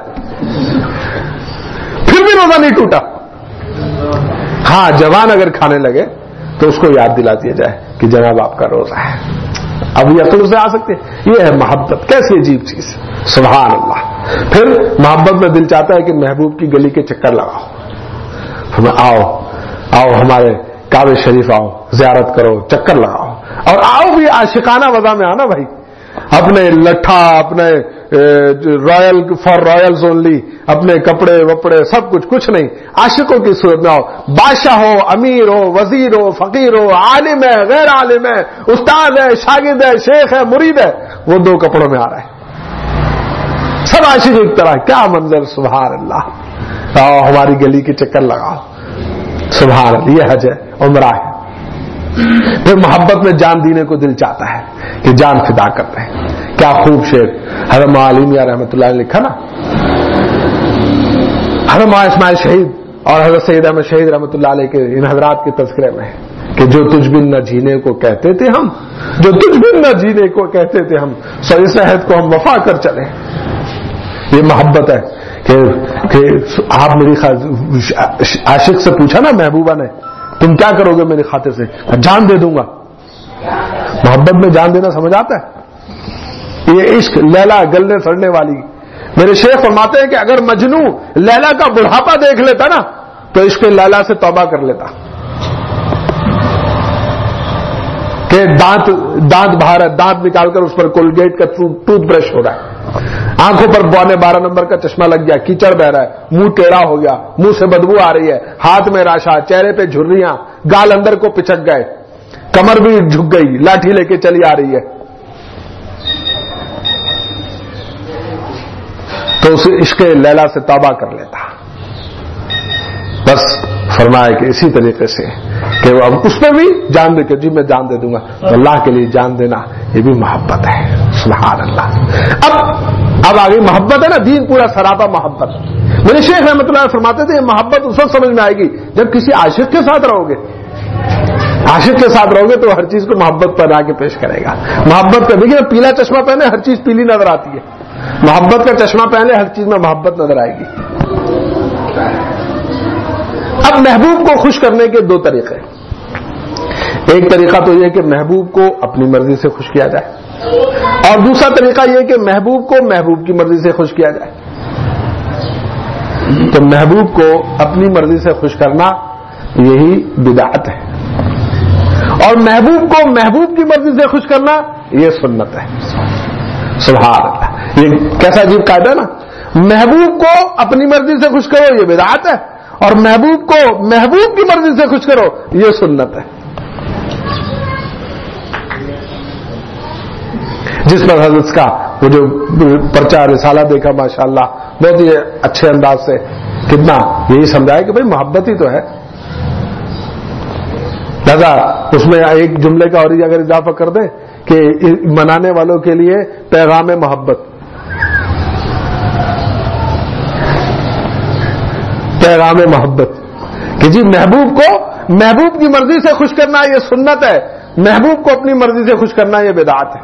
پھر بھی روزہ نہیں ٹوٹا. ہاں جوان اگر کھانے لگے تو اس کو یاد دلا دیا جائے کہ جناب آپ کا روزہ ہے. اب یہ عقل سے آ سکتے, یہ ہے محبت. کیسی عجیب چیز, سبحان اللہ. پھر محبت میں دل چاہتا ہے کہ محبوب کی گلی کے چکر لگاؤ, ہمیں آؤ آؤ ہمارے کعبہ شریف آؤ, زیارت کرو, چکر لگاؤ, اور آؤ بھی عاشقانہ وضع میں آنا بھائی. اپنے لٹھا, اپنے رائل فار رائلز اونلی, اپنے کپڑے وپڑے سب کچھ, کچھ نہیں, عاشقوں کی صورت میں آؤ. بادشاہ ہو, امیر ہو, وزیر ہو, فقیر ہو, عالم ہے, غیر عالم ہے, استاد ہے, شاگرد ہے, شیخ ہے, مرید ہے, وہ دو کپڑوں میں آ رہا ہے. سب عاشق ایک طرح. کیا منظر, سبحان اللہ. آؤ ہماری گلی کے چکر لگاؤ, سبحان اللہ. یہ حج ہے, عمرہ ہے. پھر محبت میں جان دینے کو دل چاہتا ہے کہ جان فدا کرتے ہیں. کیا خوب شعر حضرت معلومیہ رحمۃ اللہ نے لکھا نا, حضرت اسماعیل شہید اور حضرت سید احمد شہید رحمۃ اللہ علیہ کے ان حضرات کے تذکرے میں کہ جو تجھ بن نہ جینے کو کہتے تھے ہم, جو تجھ بن نہ جینے کو کہتے تھے ہم, سو اس عہد کو ہم وفا کر چلے. یہ محبت ہے کہ, کہ آپ میری عاشق سے پوچھا نا محبوبہ نے, تم کیا کرو گے میری خاطر سے؟ جان دے دوں گا. محبت میں جان دینا سمجھ آتا ہے. یہ عشق لیلا گلنے سڑنے والی. میرے شیخ فرماتے ہیں کہ اگر مجنو لیلا کا بڑھاپا دیکھ لیتا نا تو عشق لیلا سے توبہ کر لیتا. کہ دانت دانت باہر ہے، دانت نکال کر اس پر کولگیٹ کا ٹوتھ برش ہو رہا ہے، آنکھوں پر بونے بارہ نمبر کا چشمہ لگ گیا، کیچڑ بہ رہا ہے، منہ ٹیڑھا ہو گیا، منہ سے بدبو آ رہی ہے، ہاتھ میں راشا، چہرے پہ جھریاں، گال اندر کو پچک گئے، کمر بھی جھک گئی، لاٹھی لے کے چلی آ رہی ہے، تو اس عشق لیلا سے توبہ کر لیتا. بس فرمایا کہ اسی طریقے سے کہ وہ اب اس پہ بھی جان دے کہ جی میں جان دے دوں گا، تو اللہ کے لیے جان دینا یہ بھی محبت ہے. سبحان اللہ. اب اب آگے محبت ہے نا، دین پورا سراپا محبت. میرے شیخ رحمۃ اللہ فرماتے تھے یہ محبت اس وقت سمجھ میں آئے گی جب کسی عاشق کے ساتھ رہو گے. عاشق کے ساتھ رہو گے تو ہر چیز کو محبت پر آ کے پیش کرے گا. محبت کا دیکھیے پیلا چشمہ پہنے ہر چیز پیلی نظر آتی ہے، محبت کا چشمہ پہنے ہر چیز میں محبت نظر آئے گی. اب محبوب کو خوش کرنے کے دو طریقے. ایک طریقہ تو یہ کہ محبوب کو اپنی مرضی سے خوش کیا جائے، اور دوسرا طریقہ یہ کہ محبوب کو محبوب کی مرضی سے خوش کیا جائے. تو محبوب کو اپنی مرضی سے خوش کرنا یہی بدعت ہے، اور محبوب کو محبوب کی مرضی سے خوش کرنا یہ سنت ہے. سبحان اللہ. یہ کیسا عجیب قاعدہ نا، محبوب کو اپنی مرضی سے خوش کرو یہ بدعت ہے، اور محبوب کو محبوب کی مرضی سے خوش کرو یہ سنت ہے. جس پر حضرت کا وہ جو پرچہ رسالہ دیکھا ماشاءاللہ بہت ہی اچھے انداز سے، کتنا یہی سمجھایا کہ بھئی محبت ہی تو ہے. لہذا اس میں ایک جملے کا اور ہی اگر اضافہ کر دیں کہ منانے والوں کے لیے پیغام محبت، پیغام محبت کہ جی محبوب کو محبوب کی مرضی سے خوش کرنا یہ سنت ہے، محبوب کو اپنی مرضی سے خوش کرنا یہ بدعت ہے.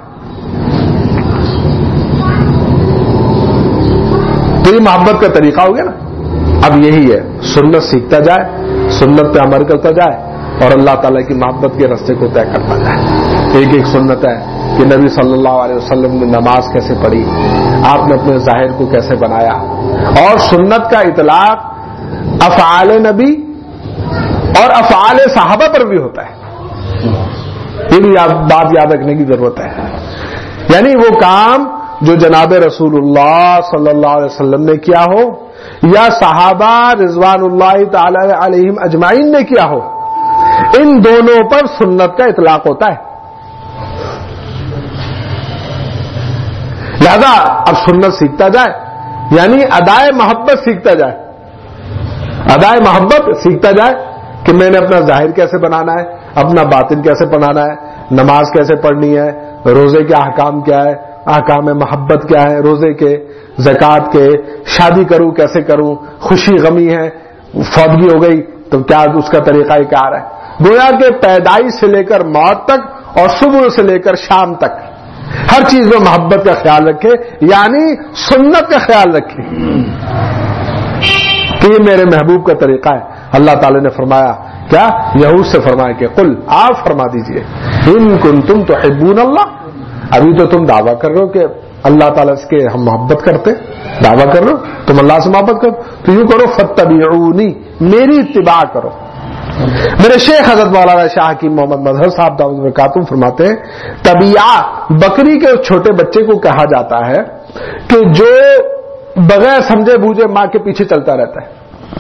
تو یہ محبت کا طریقہ ہو گیا نا. اب یہی ہے سنت سیکھتا جائے، سنت پہ عمل کرتا جائے، اور اللہ تعالیٰ کی محبت کے راستے کو طے کرتا جائے. ایک ایک سنت ہے کہ نبی صلی اللہ علیہ وسلم نے نماز کیسے پڑھی، آپ نے اپنے ظاہر کو کیسے بنایا، اور سنت کا اطلاق افعال نبی اور افعال صحابہ پر بھی ہوتا ہے. یہ بھی بات یاد رکھنے کی ضرورت ہے. یعنی وہ کام جو جناب رسول اللہ صلی اللہ علیہ وسلم نے کیا ہو یا صحابہ رضوان اللہ تعالی علیہم اجمعین نے کیا ہو، ان دونوں پر سنت کا اطلاق ہوتا ہے. لہذا اب سنت سیکھتا جائے، یعنی ادائے محبت سیکھتا جائے، ادائے محبت سیکھتا جائے کہ میں نے اپنا ظاہر کیسے بنانا ہے، اپنا باطن کیسے بنانا ہے، نماز کیسے پڑھنی ہے، روزے کے احکام کیا ہے، احکام محبت کیا ہے روزے کے، زکوٰۃ کے، شادی کروں کیسے کروں، خوشی غمی ہے، فوتگی ہو گئی تو کیا اس کا طریقہ کار ہے. گویا کہ پیدائش سے لے کر موت تک اور صبح سے لے کر شام تک ہر چیز میں محبت کا خیال رکھے، یعنی سنت کا خیال رکھے کہ یہ میرے محبوب کا طریقہ ہے. اللہ تعالی نے فرمایا کیا، یہود سے فرمایا کہ قل، آپ فرما دیجئے، ان کنتم تحبون اللہ. ابھی تو تم دعویٰ کر رہے ہو کہ اللہ تعالیٰ سے ہم محبت کرتے، دعویٰ کر رہے ہو تم اللہ سے محبت کرو، تو یوں کرو فاتبعونی، میری اتباع کرو. میرے شیخ حضرت مولانا شاہ حکیم محمد مظہر صاحب دامت برکاتہم فرماتے ہیں طبیعہ بکری کے چھوٹے بچے کو کہا جاتا ہے کہ جو بغیر سمجھے بوجھے ماں کے پیچھے چلتا رہتا ہے.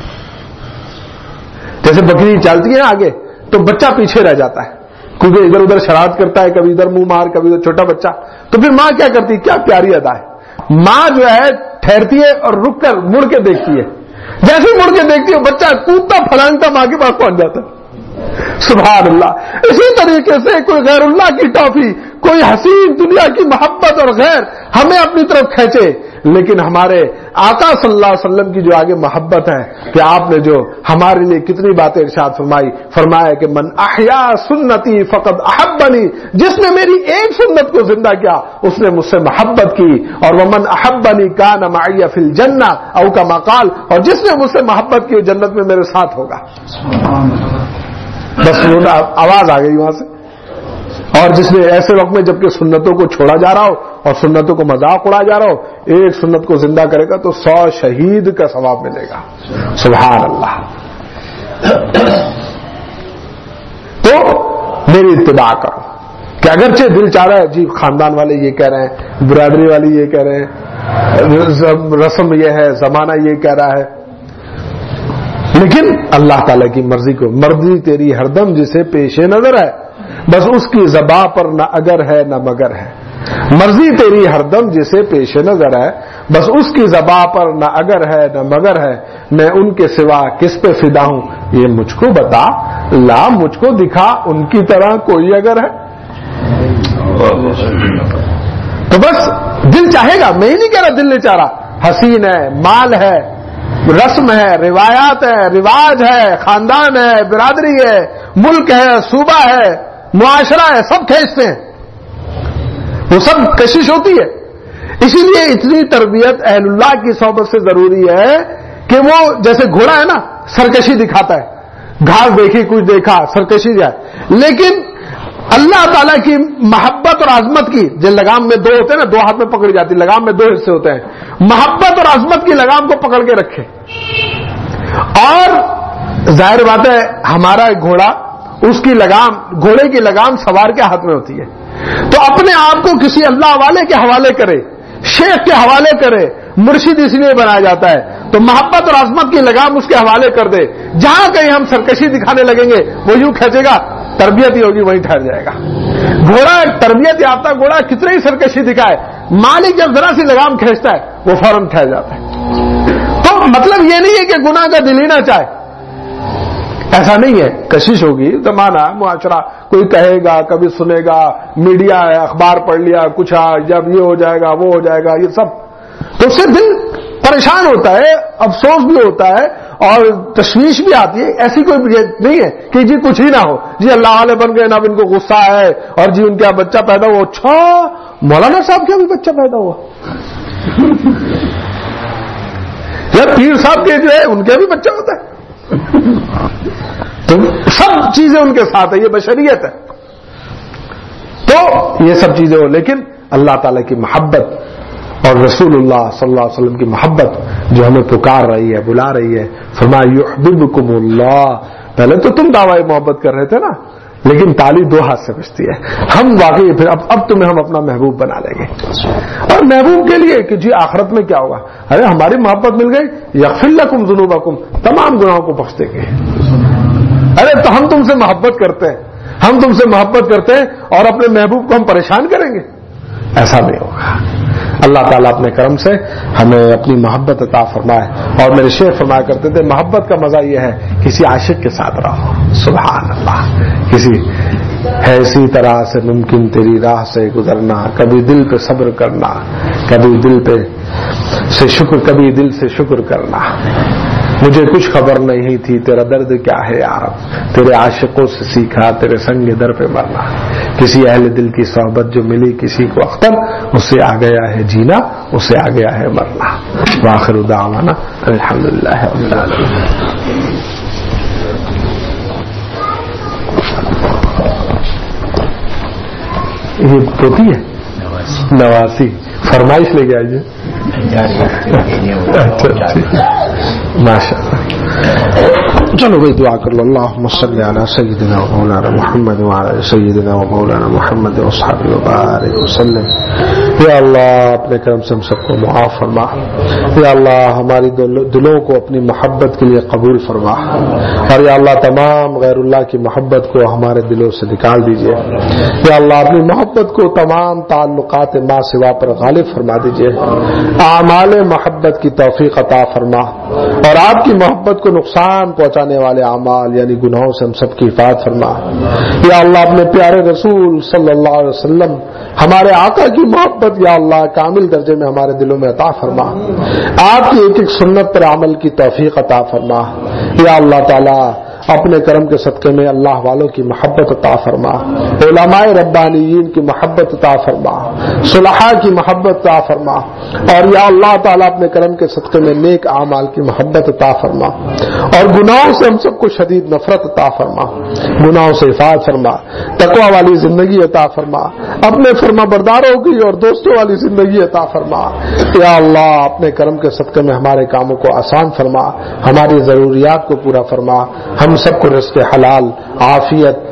جیسے بکری چلتی ہے آگے تو بچہ پیچھے رہ جاتا ہے، کیونکہ ادھر ادھر شرارت کرتا ہے، کبھی ادھر منہ مار، کبھی ادھر چھوٹا بچہ. تو پھر ماں کیا کرتی، کیا پیاری ادا ہے، ماں جو ہے ٹھہرتی ہے اور رک کر مڑ کے دیکھتی ہے، جیسے مڑ کے دیکھتی ہے بچہ کودتا پھلانگتا ماں کے پاس پہنچ جاتا ہے. سبحان اللہ. اسی طریقے سے کوئی غیر اللہ کی ٹافی، کوئی حسین دنیا کی محبت اور غیر ہمیں اپنی طرف کھینچے، لیکن ہمارے آقا صلی اللہ علیہ وسلم کی جو آگے محبت ہے کہ آپ نے جو ہمارے لیے کتنی باتیں ارشاد فرمائی، فرمایا کہ من احیا سنتی فقد احبنی، جس نے میری ایک سنت کو زندہ کیا اس نے مجھ سے محبت کی، اور ومن احبنی کان معی فی الجنہ او کما قال، اور جس نے مجھ سے محبت کی جنت میں میرے ساتھ ہوگا. بس آواز آ گئی وہاں سے. اور جس نے ایسے وقت میں جبکہ سنتوں کو چھوڑا جا رہا ہو اور سنتوں کو مذاق اڑایا جا رہا ہو، ایک سنت کو زندہ کرے گا تو سو شہید کا ثواب ملے گا. سبحان اللہ. تو میری اتباع کرو. کہ اگرچہ دل چاہ رہا ہے جی خاندان والے یہ کہہ رہے ہیں، برادری والے یہ کہہ رہے ہیں، رسم یہ ہے، زمانہ یہ کہہ رہا ہے، لیکن اللہ تعالیٰ کی مرضی کو، مرضی تیری ہردم جسے پیش نظر ہے، بس اس کی زباں پر نہ اگر ہے نہ مگر ہے. مرضی تیری ہردم جسے پیش نظر ہے، بس اس کی زباں پر نہ اگر ہے نہ مگر ہے. میں ان کے سوا کس پہ فدا ہوں یہ مجھ کو بتا، لا مجھ کو دکھا ان کی طرح کوئی اگر ہے. تو بس دل چاہے گا، میں ہی نہیں کہہ رہا دل نہیں چاہ رہا، حسین ہے، مال ہے، رسم ہے، روایات ہے، رواج ہے، خاندان ہے، برادری ہے، ملک ہے، صوبہ ہے، معاشرہ ہے، سب کھینچتے ہیں، وہ سب کشش ہوتی ہے. اسی لیے اتنی تربیت اہل اللہ کی صحبت سے ضروری ہے کہ وہ جیسے گھوڑا ہے نا سرکشی دکھاتا ہے، گھاس دیکھی کچھ دیکھا سرکشی جائے، لیکن اللہ تعالیٰ کی محبت اور عظمت کی جو لگام میں دو ہوتے ہیں نا، دو ہاتھ میں پکڑی جاتی، لگام میں دو حصے ہوتے ہیں، محبت اور عظمت کی لگام کو پکڑ کے رکھے. اور ظاہر بات ہے ہمارا گھوڑا، اس کی لگام، گھوڑے کی لگام سوار کے ہاتھ میں ہوتی ہے، تو اپنے آپ کو کسی اللہ والے کے حوالے کرے، شیخ کے حوالے کرے، مرشد اس لیے بنایا جاتا ہے تو محبت اور عظمت کی لگام اس کے حوالے کر دے. جہاں کہیں ہم سرکشی دکھانے لگیں گے وہ یوں کھینچے گا، تربیت ہی ہوگی وہیں ٹھہر جائے گا. گھوڑا تربیت یافتہ گھوڑا کتنے ہی سرکشی دکھائے، مالک جب ذرا سی لگام کھینچتا ہے وہ فوراً ٹھہر جاتا ہے. تو مطلب یہ نہیں ہے کہ گناہ کا دل ہی نہ چاہے، ایسا نہیں ہے. کشش ہوگی، زمانہ، معاشرہ، کوئی کہے گا، کبھی سنے گا، میڈیا ہے، اخبار پڑھ لیا کچھ، جب یہ ہو جائے گا وہ ہو جائے گا، یہ سب تو اس سے دل پریشان ہوتا ہے، افسوس بھی ہوتا ہے اور تشویش بھی آتی ہے. ایسی کوئی نہیں ہے کہ جی کچھ ہی نہ ہو، جی اللہ والے بن گئے، نہ ان کو غصہ ہے، اور جی ان کا بچہ پیدا ہوا، اچھا مولانا صاحب کا بھی بچہ پیدا ہوا، یا پیر صاحب کے جو ہے ان کا بھی بچہ ہوتا ہے. تو سب چیزیں ان کے ساتھ ہے، یہ بشریت ہے. تو یہ سب چیزیں ہو، لیکن اللہ تعالی کی محبت اور رسول اللہ صلی اللہ علیہ وسلم کی محبت جو ہمیں پکار رہی ہے، بلا رہی ہے. فرمایا یحببکم اللہ. پہلے تو تم دعوی محبت کر رہے تھے نا، لیکن تالی دو ہاتھ سے بجتی ہے. ہم واقعی پھر اب اب تمہیں ہم اپنا محبوب بنا لیں گے. اور محبوب کے لیے کہ جی آخرت میں کیا ہوگا، ارے ہماری محبت مل گئی، یغفر لکم ذنوبکم، تمام گناہوں کو بخش دیں گے. ارے تو ہم تم سے محبت کرتے ہیں، ہم تم سے محبت کرتے ہیں اور اپنے محبوب کو ہم پریشان کریں گے؟ ایسا نہیں ہوگا. اللہ تعالیٰ اپنے کرم سے ہمیں اپنی محبت عطا فرمائے. اور میرے شیخ فرمایا کرتے تھے محبت کا مزہ یہ ہے کسی عاشق کے ساتھ رہو. سبحان اللہ. کسی ہے اسی طرح سے ممکن تیری راہ سے گزرنا، کبھی دل پہ صبر کرنا، کبھی دل پہ سے شکر، کبھی دل سے شکر کرنا. مجھے کچھ خبر نہیں تھی تیرا درد کیا ہے یار، تیرے عاشقوں سے سیکھا تیرے سنگ در پہ مرنا. کسی اہل دل کی صحبت جو ملی کسی کو اختر، اسے آ گیا ہے جینا، اسے آ گیا ہے مرنا. وآخر دعوانا الحمدللہ رب العالمین. یہ ہوتی ہے نواسی فرمائش لے کے آئیے. ماشاء اللہ. چلو بھائی دعا کر لو. اللہم صلی علی سیدنا و مولانا محمد وعلی سیدنا و مولانا محمد واصحابہ وبارک وسلم. یا اللہ اپنے کرم سے ہم سب کو معاف فرما. یا اللہ ہماری دلوں کو اپنی محبت کے لیے قبول فرما. اور یا اللہ تمام غیر اللہ کی محبت کو ہمارے دلوں سے نکال دیجیے. یا اللہ اپنی محبت کو تمام تعلقات ما سوا پر غالب فرما دیجیے. اعمال محبت کی توفیق عطا فرما اور آپ کی محبت کو نقصان پہنچانے والے اعمال یعنی گناہوں سے ہم سب کی حفاظت فرما. یا اللہ اپنے پیارے رسول صلی اللہ علیہ وسلم ہمارے آقا کی محبت یا اللہ کامل درجے میں ہمارے دلوں میں عطا فرما. آپ کی ایک ایک سنت پر عمل کی توفیق عطا فرما. یا اللہ تعالی اپنے کرم کے صدقے میں اللہ والوں کی محبت عطا فرما، علماء ربانیین کی محبت عطا فرما، صلحاء کی محبت عطا فرما. اور یا اللہ تعالیٰ اپنے کرم کے صدقے میں نیک اعمال کی محبت عطا فرما. اور گناہوں سے ہم سب کو شدید نفرت عطا فرما، گناہوں سے حفاظت فرما، تقوی والی زندگی عطا فرما، اپنے فرما برداروں کی اور دوستوں والی زندگی عطا فرما. یا اللہ اپنے کرم کے صدقے میں ہمارے کاموں کو آسان فرما، ہماری ضروریات کو پورا فرما. ہم سب کو رزق حلال، عافیت،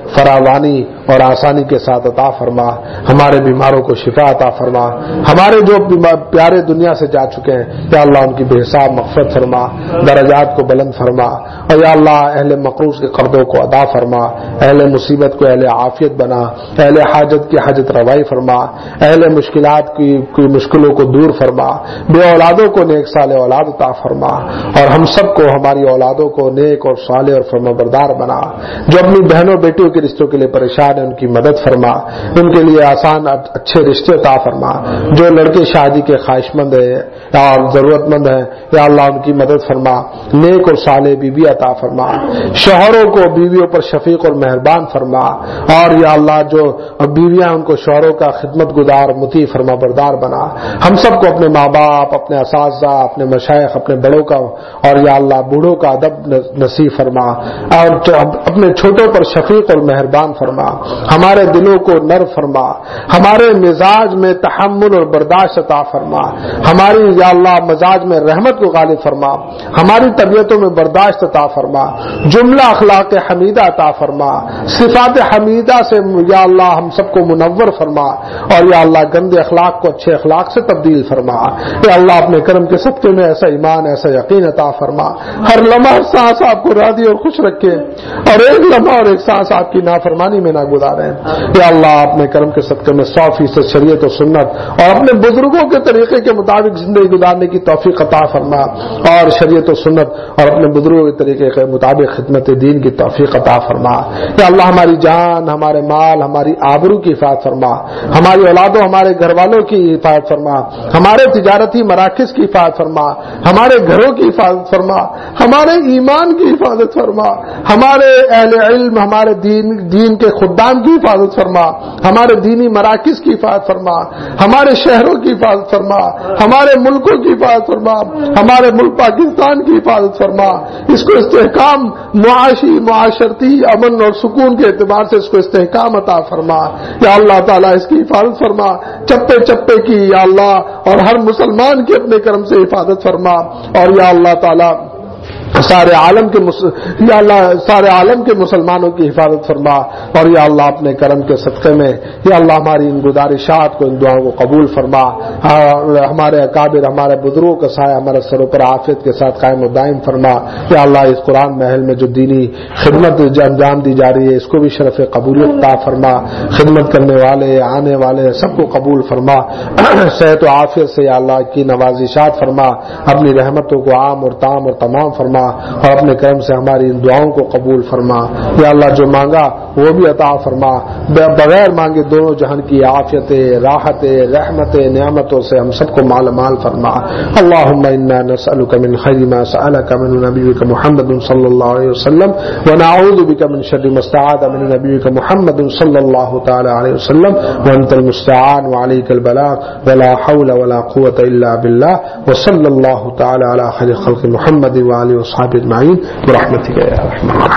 فراوانی اور آسانی کے ساتھ عطا فرما، ہمارے بیماروں کو شفا عطا فرما، ہمارے جو پیارے دنیا سے جا چکے ہیں یا اللہ ان کی بے حساب مغفرت فرما، درجات کو بلند فرما، اور یا اللہ اہل مقروض کے قرضوں کو ادا فرما، اہل مصیبت کو اہل عافیت بنا، اہل حاجت کی حاجت روائی فرما، اہل مشکلات کی, کی مشکلوں کو دور فرما، بے اولادوں کو نیک صالح اولاد عطا فرما، اور ہم سب کو ہماری اولادوں کو نیک اور صالح اور فرمانبردار بنا، جو اپنی بہنوں بیٹیوں کے رشتوں کے لیے پریشان ہیں ان کی مدد فرما، ان کے لیے آسان اچھے رشتے عطا فرما، جو لڑکے شادی کے خواہش مند ہیں اور ضرورت مند ہیں یا اللہ ان کی مدد فرما، نیک اور صالح بیوی عطا فرما، شوہروں کو بیویوں پر شفیق اور مہربان فرما، اور یا اللہ جو بیویاں ان کو شوہروں کا خدمت گزار مطیع فرما بردار بنا، ہم سب کو اپنے ماں باپ، اپنے اساتذہ، اپنے مشائخ، اپنے بڑوں کا اور یا اللہ بوڑھوں کا ادب نصیب فرما، اور اپنے چھوٹوں پر شفیق اور مہربان فرما، ہمارے دلوں کو نر فرما، ہمارے مزاج میں تحمل اور برداشت عطا فرما، ہماری یا اللہ مزاج میں رحمت کو غالب فرما، ہماری طبیعتوں میں برداشت عطا فرما، جملہ اخلاق حمیدہ عطا فرما، صفات حمیدہ سے یا اللہ ہم سب کو منور فرما، اور یا اللہ گندے اخلاق کو اچھے اخلاق سے تبدیل فرما، یا اللہ اپنے کرم کے صدقے میں ایسا ایمان ایسا یقین عطا فرما، ہر لمحہ سانس آپ کو راضی اور خوش رکھے، اور ایک لمحہ اور ایک سانس آپ کی نافرمانی میں نہ گزاریں، یا اللہ اپنے کرم کے صدقے میں سو فیصد شریعت و سنت اور اپنے بزرگوں کے طریقے کے مطابق زندگی گزارنے کی توفیق عطا فرما، اور شریعت و سنت اور اپنے بزرگوں کے طریقے کے مطابق خدمت دین کی توفیق عطا فرما، یا اللہ ہماری جان، ہمارے مال، ہماری آبرو کی حفاظت فرما، ہماری اولادوں ہمارے گھر والوں کی حفاظت فرما، ہمارے تجارتی مراکز کی حفاظت فرما، ہمارے گھروں کی حفاظت فرما، ہمارے ایمان کی حفاظت فرما، ہمارے اہل علم، ہمارے دین دین کے خدام کی حفاظت فرما، ہمارے دینی مراکز کی حفاظت فرما، ہمارے شہروں کی حفاظت فرما، ہمارے ملکوں کی حفاظت فرما، ہمارے ملک پاکستان کی حفاظت فرما، اس کو استحکام معاشی معاشرتی امن اور سکون کے اعتبار سے اس کو استحکام عطا فرما، یا اللہ تعالیٰ اس کی حفاظت فرما، چپے چپے کی یا اللہ اور ہر مسلمان کی اپنے کرم سے حفاظت فرما، اور یا اللہ تعالیٰ سارے عالم کے مس... یا اللہ سارے عالم کے مسلمانوں کی حفاظت فرما، اور یا اللہ اپنے کرم کے صدقے میں یا اللہ ہماری ان گزارشات کو، ان دعاؤں کو قبول فرما، ہمارے اکابر ہمارے بزرگوں کا سایہ ہمارے سروں پر عافیت کے ساتھ قائم و دائم فرما، یا اللہ اس قرآن محل میں جو دینی خدمت انجام دی جا رہی ہے اس کو بھی شرف قبولیت عطا فرما، خدمت کرنے والے آنے والے سب کو قبول فرما، صحت و عافیت سے یا اللہ کی نوازشات فرما، اپنی رحمتوں کو عام اور تام اور تمام فرما، اور اپنے کرم سے ہماری ان دعاؤں کو قبول فرما، یا اللہ جو مانگا وہ بھی عطا فرما، بغیر مانگے دونوں جہان کی عافیت، راحت، رحمت، نعمتوں سے ہم سب کو مال مال فرما۔ اللهم انا نسألك من خير ما سألك من نبيك محمد صلى الله عليه وسلم، ونعوذ بك من شر ما استعاذ من نبيك محمد صلى الله تعالى عليه وسلم، وانت المستعان وعليك البلاغ، ولا حول ولا قوة الا بالله، وصلى الله تعالى على خير خلق محمد وآله وصحبه اجمعين برحمتك يا رحمن الرحيم۔